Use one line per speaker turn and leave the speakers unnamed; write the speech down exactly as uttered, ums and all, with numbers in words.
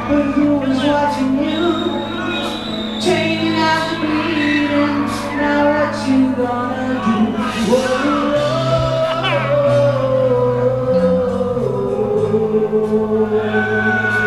But who was watching you? Chaining out the bleeding. Now what you gonna do? Whoa.